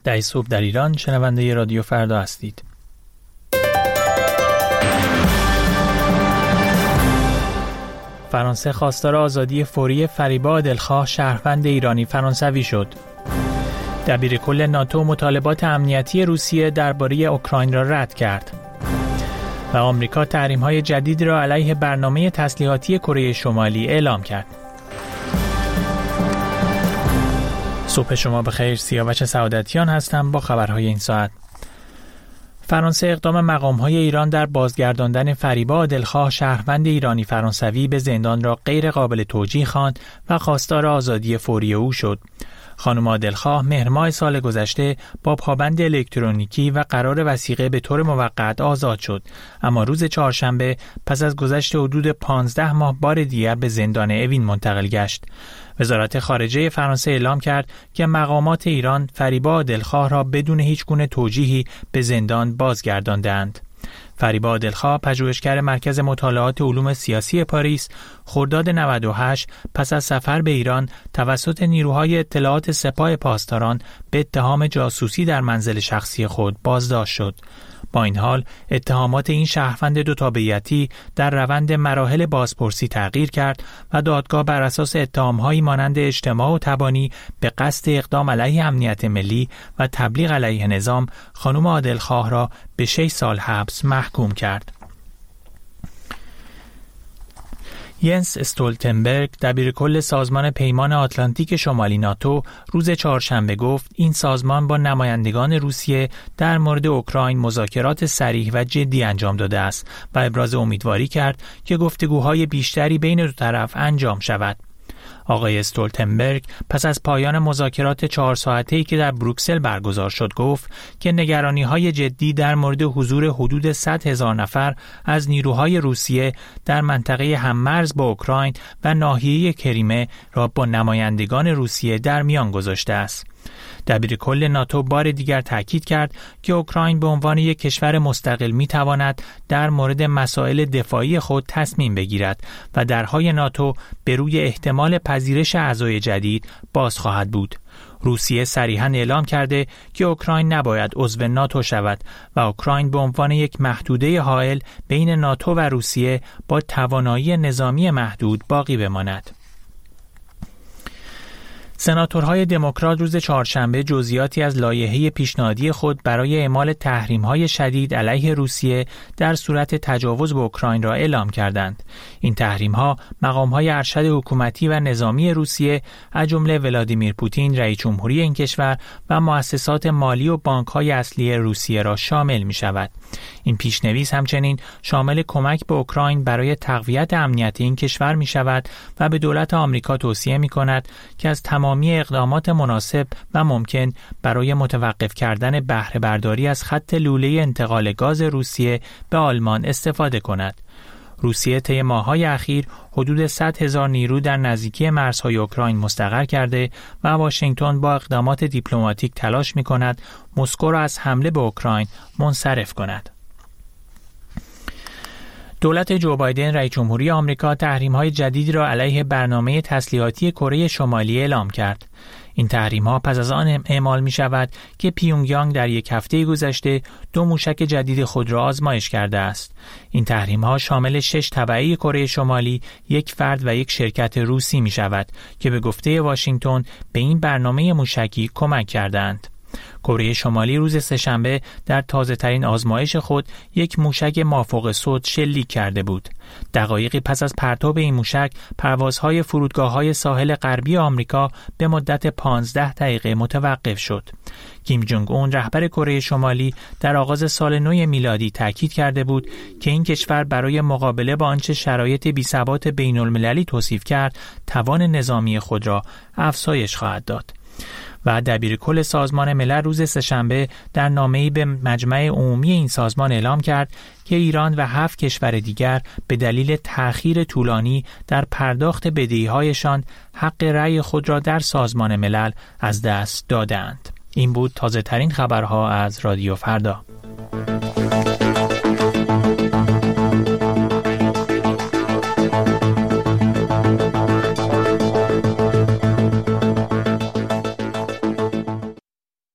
10 صبح در ایران، شنونده رادیو فردا هستید. فرانسه خواستار آزادی فوری فریبا دلخواه شهروند ایرانی فرانسوی شد. دبیرکل ناتو مطالبات امنیتی روسیه درباره اوکراین را رد کرد. و آمریکا تحریم‌های جدید را علیه برنامه تسلیحاتی کره شمالی اعلام کرد. صبح شما بخیر، سیاوش سعادتیان هستم با خبرهای این ساعت. فرانسه اقدام مقام‌های ایران در بازگرداندن فریبا دلخواه شهروند ایرانی فرانسوی به زندان را غیر قابل توجیه خواند و خواستار آزادی فوری او شد. خانم عادلخواه مهر ماه سال گذشته با پابند الکترونیکی و قرار وثیقه به طور موقت آزاد شد، اما روز چهارشنبه پس از گذشت حدود 15 ماه بار دیگر به زندان اوین منتقل گشت. وزارت خارجه فرانسه اعلام کرد که مقامات ایران فریبا عادلخواه را بدون هیچ گونه توجیهی به زندان بازگرداندند. فریبا عادلخواه پژوهشگر مرکز مطالعات علوم سیاسی پاریس خرداد 98 پس از سفر به ایران توسط نیروهای اطلاعات سپاه پاسداران به اتهام جاسوسی در منزل شخصی خود بازداشت شد. با این حال اتهامات این شهروند دو تابعیتی در روند مراحل بازپرسی تغییر کرد و دادگاه بر اساس اتهام‌هایی مانند اجتماع و تبانی به قصد اقدام علیه امنیت ملی و تبلیغ علیه نظام خانم عادلخواه را به 6 سال حبس محکوم کرد. ینس استولتنبرگ دبیرکل سازمان پیمان آتلانتیک شمالی ناتو روز چهارشنبه گفت این سازمان با نمایندگان روسیه در مورد اوکراین مذاکرات صریح و جدی انجام داده است و ابراز امیدواری کرد که گفتگوهای بیشتری بین دو طرف انجام شود. آقای استولتنبرگ پس از پایان مذاکرات 4 ساعته‌ای که در بروکسل برگزار شد گفت که نگرانی‌های جدی در مورد حضور حدود 100,000 نفر از نیروهای روسیه در منطقه هممرز با اوکراین و ناحیه کریمه را با نمایندگان روسیه در میان گذاشته است. دبیرکل ناتو بار دیگر تاکید کرد که اوکراین به عنوان یک کشور مستقل می‌تواند در مورد مسائل دفاعی خود تصمیم بگیرد و درهای ناتو به روی احتمال پذیرش اعضای جدید باز خواهد بود. روسیه صریحاً اعلام کرده که اوکراین نباید عضو ناتو شود و اوکراین به عنوان یک محدوده حائل بین ناتو و روسیه با توانایی نظامی محدود باقی بماند. سناتورهای دموکرات روز چهارشنبه جزئیاتی از لایحه پیشنهادی خود برای اعمال تحریم‌های شدید علیه روسیه در صورت تجاوز به اوکراین را اعلام کردند. این تحریم‌ها مقام‌های ارشد حکومتی و نظامی روسیه از جمله ولادیمیر پوتین رئیس جمهوری این کشور و مؤسسات مالی و بانک‌های اصلی روسیه را شامل می‌شود. این پیشنویس همچنین شامل کمک به اوکراین برای تقویت امنیت این کشور می‌شود و به دولت آمریکا توصیه می‌کند که از تمامی اقدامات مناسب و ممکن برای متوقف کردن بهره برداری از خط لوله انتقال گاز روسیه به آلمان استفاده کند. روسیه طی ماه‌های اخیر حدود 100,000 نیرو در نزدیکی مرزهای اوکراین مستقر کرده و واشنگتن با اقدامات دیپلماتیک تلاش می‌کند مسکو را از حمله به اوکراین منصرف کند. دولت جو بایدن رئیس جمهوری آمریکا تحریم‌های جدیدی را علیه برنامه تسلیحاتی کره شمالی اعلام کرد. این تحریم‌ها پس از آن اعمال می‌شود که پیونگیانگ در یک هفته گذشته 2 موشک جدید خود را آزمایش کرده است. این تحریم‌ها شامل 6 تبعه کره شمالی، 1 فرد و 1 شرکت روسی می‌شود که به گفته واشنگتن به این برنامه موشکی کمک کردند. کره شمالی روز سه‌شنبه در تازه‌ترین آزمایش خود 1 موشک مافوق صد شلیک کرده بود. دقایقی پس از پرتاب این موشک، پروازهای فرودگاه‌های ساحل غربی آمریکا به مدت 15 دقیقه متوقف شد. کیم جونگ اون رهبر کره شمالی در آغاز سال نو میلادی تاکید کرده بود که این کشور برای مقابله با آنچه شرایط بی‌ثبات بین‌المللی توصیف کرد، توان نظامی خود را افزایش خواهد داد. و دبیرکل سازمان ملل روز سه‌شنبه در نامه‌ای به مجمع عمومی این سازمان اعلام کرد که ایران و 7 کشور دیگر به دلیل تأخیر طولانی در پرداخت بدهی‌هایشان حق رأی خود را در سازمان ملل از دست دادند. این بود تازه‌ترین خبرها از رادیو فردا.